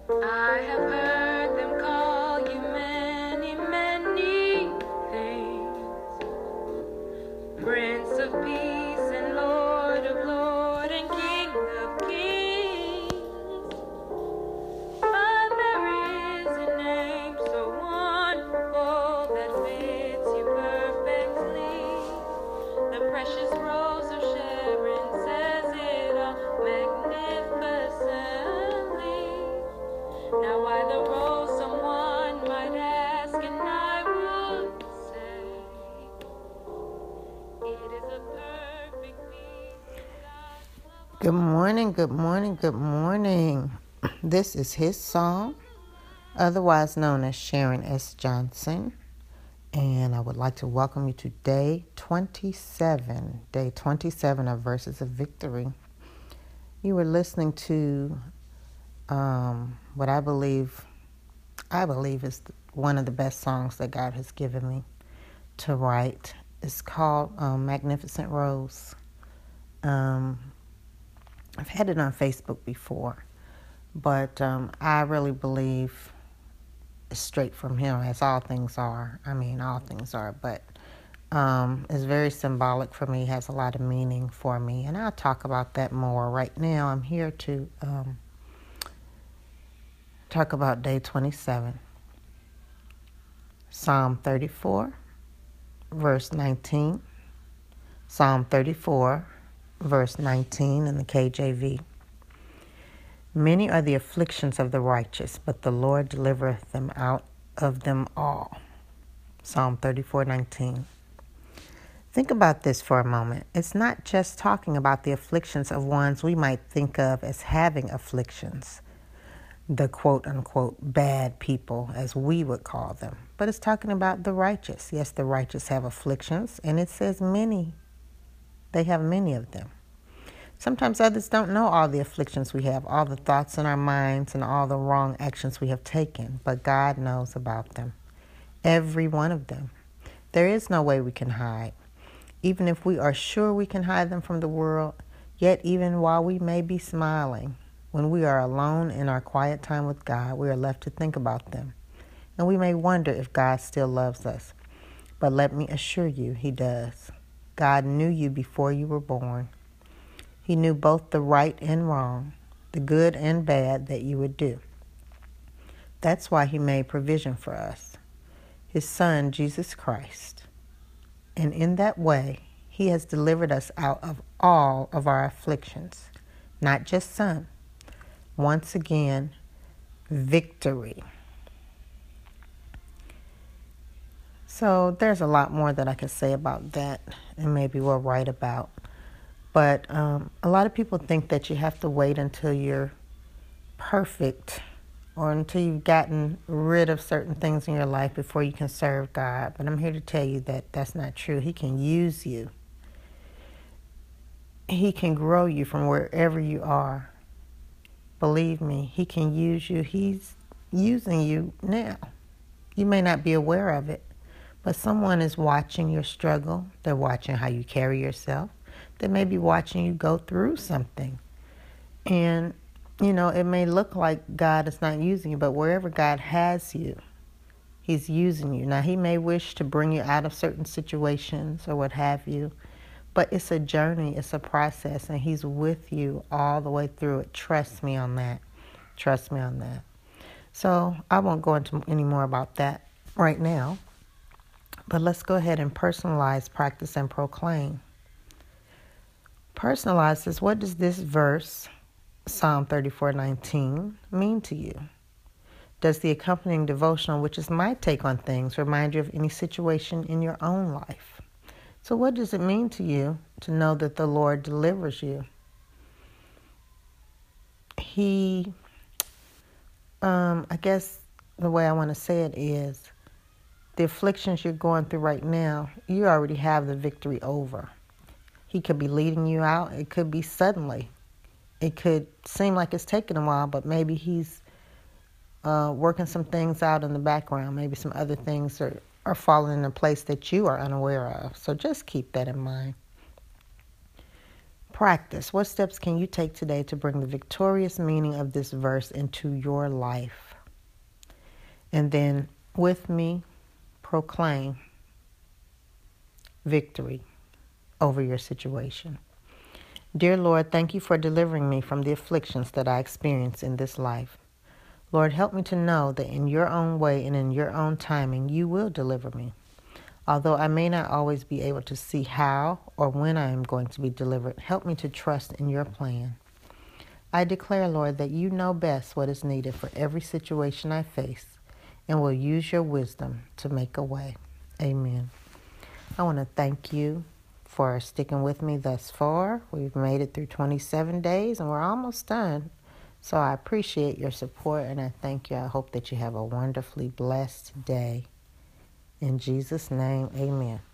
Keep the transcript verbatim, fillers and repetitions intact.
I have heard them call you many, many things. Prince of Peace and Lord of Lords and King of Kings. But there is a name so wonderful that fits you perfectly. The precious rose of Sharon says it all magnificently. Now why the rose, someone might ask, and I would say it is a perfect piece of God's love. Good morning, good morning, good morning. This is his song, otherwise known as Sharon S. Johnson. And I would like to welcome you to day twenty-seven, day twenty-seven of Verses of Victory. You were listening to um, what I believe, I believe is one of the best songs that God has given me to write. It's called um, Magnificent Rose. Um, I've had it on Facebook before, but um, I really believe it's straight from him, as all things are. I mean, all things are, but um, it's very symbolic for me, has a lot of meaning for me, and I'll talk about that more. Right now, I'm here to um, talk about day twenty-seven. Psalm thirty-four, verse nineteen. Psalm thirty-four, verse nineteen in the K J V. Many are the afflictions of the righteous, but the Lord delivereth them out of them all. Psalm thirty-four nineteen. Think about this for a moment. It's not just talking about the afflictions of ones we might think of as having afflictions, the quote-unquote bad people, as we would call them. But it's talking about the righteous. Yes, the righteous have afflictions, and it says many. They have many of them. Sometimes others don't know all the afflictions we have, all the thoughts in our minds, and all the wrong actions we have taken, but God knows about them. Every one of them. There is no way we can hide. Even if we are sure we can hide them from the world, yet even while we may be smiling, when we are alone in our quiet time with God, we are left to think about them. And we may wonder if God still loves us. But let me assure you, He does. God knew you before you were born. He knew both the right and wrong, the good and bad that you would do. That's why He made provision for us, His Son, Jesus Christ. And in that way, He has delivered us out of all of our afflictions, not just some. Once again, victory. So there's a lot more that I could say about that, and maybe we'll write about. But um, a lot of people think that you have to wait until you're perfect or until you've gotten rid of certain things in your life before you can serve God. But I'm here to tell you that that's not true. He can use you. He can grow you from wherever you are. Believe me, He can use you. He's using you now. You may not be aware of it, but someone is watching your struggle. They're watching how you carry yourself. They may be watching you go through something. And, you know, it may look like God is not using you, but wherever God has you, He's using you. Now, He may wish to bring you out of certain situations or what have you, but it's a journey, it's a process, and He's with you all the way through it. Trust me on that. Trust me on that. So I won't go into any more about that right now, but let's go ahead and personalize, practice, and proclaim. Personalize this. What does this verse, Psalm thirty-four nineteen, mean to you? Does the accompanying devotional, which is my take on things, remind you of any situation in your own life? So what does it mean to you to know that the Lord delivers you? He, um, I guess the way I want to say it is, the afflictions you're going through right now, you already have the victory over. He could be leading you out. It could be suddenly. It could seem like it's taking a while, but maybe He's uh, working some things out in the background. Maybe some other things are, are falling into place that you are unaware of. So just keep that in mind. Practice. What steps can you take today to bring the victorious meaning of this verse into your life? And then with me, proclaim victory over your situation. Dear Lord, thank you for delivering me from the afflictions that I experience in this life. Lord, help me to know that in your own way and in your own timing, you will deliver me. Although I may not always be able to see how or when I am going to be delivered, help me to trust in your plan. I declare, Lord, that you know best what is needed for every situation I face and will use your wisdom to make a way. Amen. I want to thank you for sticking with me thus far. We've made it through twenty-seven days and we're almost done. So I appreciate your support and I thank you. I hope that you have a wonderfully blessed day. In Jesus' name, amen.